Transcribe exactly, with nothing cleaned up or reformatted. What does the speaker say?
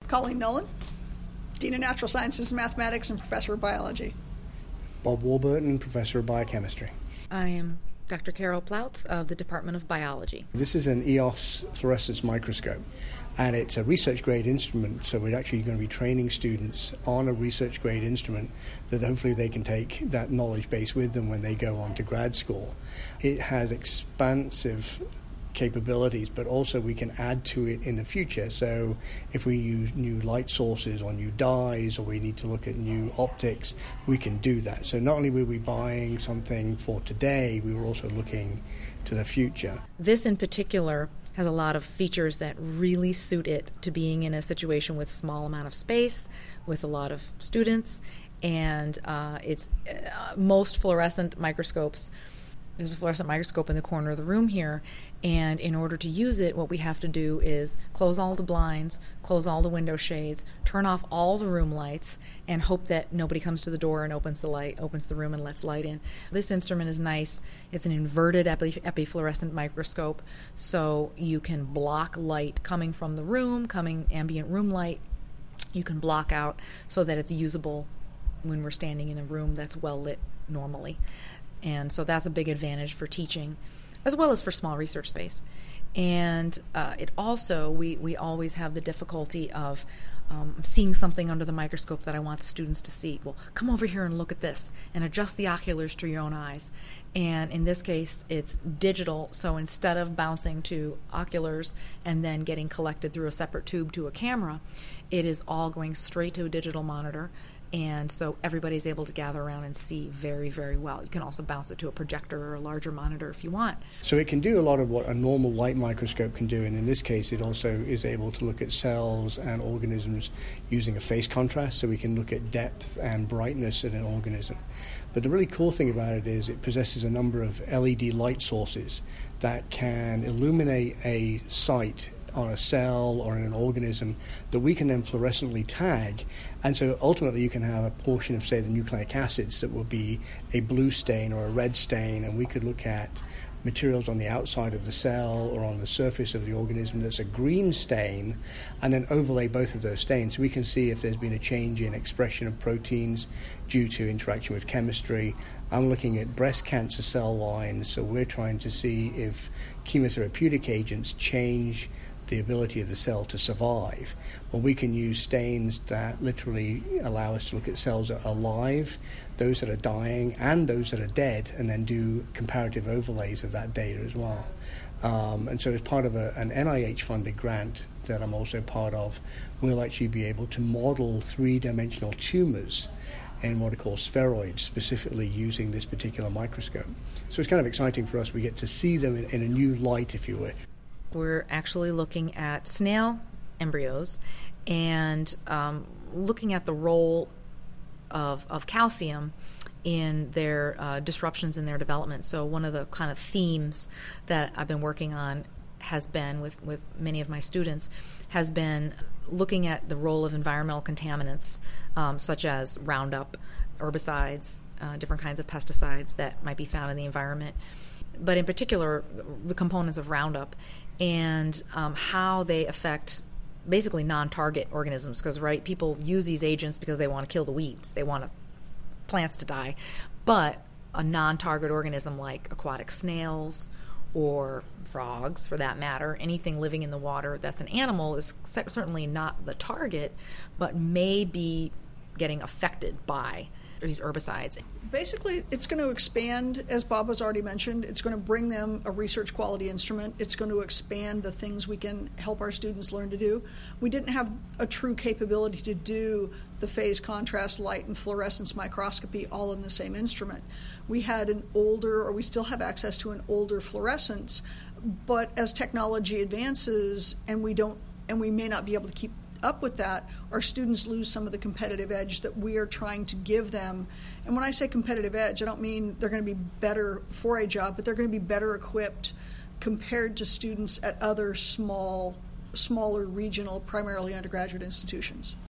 Colleen Nolan, Dean of Natural Sciences and Mathematics and Professor of Biology. Bob Warburton, Professor of Biochemistry. I am Doctor Carol Plautz of the Department of Biology. This is an E O S fluorescence microscope, and it's a research-grade instrument, so we're actually going to be training students on a research-grade instrument that hopefully they can take that knowledge base with them when they go on to grad school. It has expansive capabilities, but also we can add to it in the future. So if we use new light sources or new dyes, or we need to look at new optics, we can do that. So not only were we buying something for today, we were also looking to the future. This in particular has a lot of features that really suit it to being in a situation with small amount of space, with a lot of students, and uh, it's uh, most fluorescent microscopes. There's a fluorescent microscope in the corner of the room here, and in order to use it, what we have to do is close all the blinds, close all the window shades, turn off all the room lights, and hope that nobody comes to the door and opens the light, opens the room and lets light in. This instrument is nice. It's an inverted epi- epifluorescent microscope, so you can block light coming from the room, coming ambient room light. You can block out so that it's usable when we're standing in a room that's well lit normally. And so that's a big advantage for teaching, as well as for small research space. And uh, it also, we, we always have the difficulty of um, seeing something under the microscope that I want the students to see. Well, come over here and look at this, and adjust the oculars to your own eyes. And in this case, it's digital, so instead of bouncing to oculars and then getting collected through a separate tube to a camera, it is all going straight to a digital monitor. And so everybody's able to gather around and see very, very well. You can also bounce it to a projector or a larger monitor if you want. So it can do a lot of what a normal light microscope can do, and in this case it also is able to look at cells and organisms using a phase contrast, so we can look at depth and brightness in an organism. But the really cool thing about it is it possesses a number of L E D light sources that can illuminate a site on a cell or in an organism that we can then fluorescently tag. And so ultimately you can have a portion of, say, the nucleic acids that will be a blue stain or a red stain, and we could look at materials on the outside of the cell or on the surface of the organism that's a green stain, and then overlay both of those stains. So we can see if there's been a change in expression of proteins due to interaction with chemistry. I'm looking at breast cancer cell lines, so we're trying to see if chemotherapeutic agents change the ability of the cell to survive. Well, we can use stains that literally allow us to look at cells that are alive, those that are dying, and those that are dead, and then do comparative overlays of that data as well. Um, and so as part of a, an N I H-funded grant that I'm also part of, we'll actually be able to model three-dimensional tumors in what are called spheroids, specifically using this particular microscope. So it's kind of exciting for us. We get to see them in, in a new light, if you wish. We're actually looking at snail embryos and um, looking at the role of, of calcium in their uh, disruptions in their development. So one of the kind of themes that I've been working on has been, with, with many of my students, has been looking at the role of environmental contaminants, um, such as Roundup, herbicides, uh, different kinds of pesticides that might be found in the environment, but in particular the components of Roundup, and um, how they affect basically non-target organisms. Because, right, people use these agents because they want to kill the weeds. They want to, plants to die. But a non-target organism like aquatic snails or frogs, for that matter, anything living in the water that's an animal is certainly not the target, but may be getting affected by these herbicides. Basically, it's going to expand, as Bob has already mentioned, it's going to bring them a research quality instrument. It's going to expand the things we can help our students learn to do. We didn't have a true capability to do the phase contrast, light, and fluorescence microscopy all in the same instrument. We had an older, or we still have access to an older fluorescence, but as technology advances and we don't, and we may not be able to keep up with that, our students lose some of the competitive edge that we are trying to give them. And when I say competitive edge, I don't mean they're going to be better for a job, but they're going to be better equipped compared to students at other small, smaller regional, primarily undergraduate institutions.